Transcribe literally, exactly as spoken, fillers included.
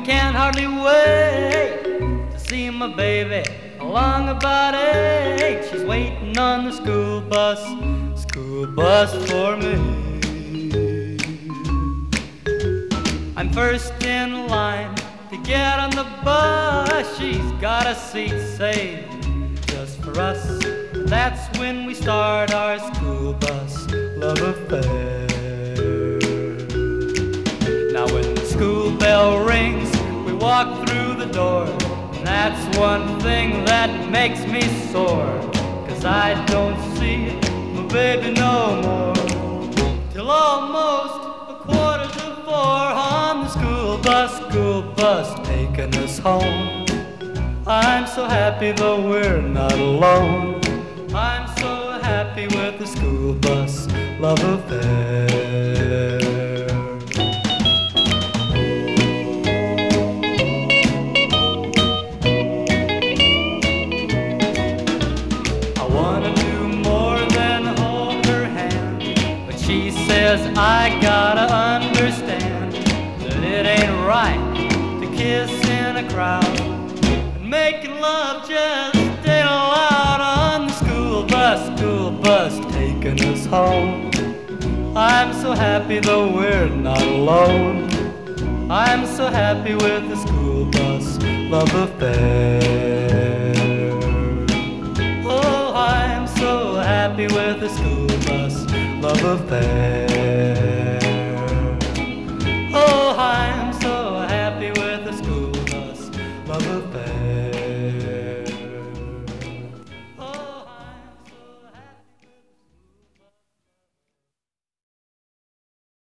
can't hardly wait to see my baby along about eight. She's waiting on the school bus, school bus for me. I'm first in line to get on the bus. She's got a seat saved just for us. That's when we start our school bus love affair. Now when the school bell rings, we walk through the door. And that's one thing that makes me sore, 'cause I don't see my baby no more till almost a quarter to four on the school bus, school bus taking us home. I'm so happy though we're not alone. I'm so happy with the school bus love affair. I wanna do more than hold her hand, but she says I gotta understand that it ain't right to kiss in a crowd, and making love just ain't allowed on the school bus, school bus taking us home. I'm so happy though we're not alone. I'm so happy with the school bus love affair. Oh, I'm so happy with the school bus love affair.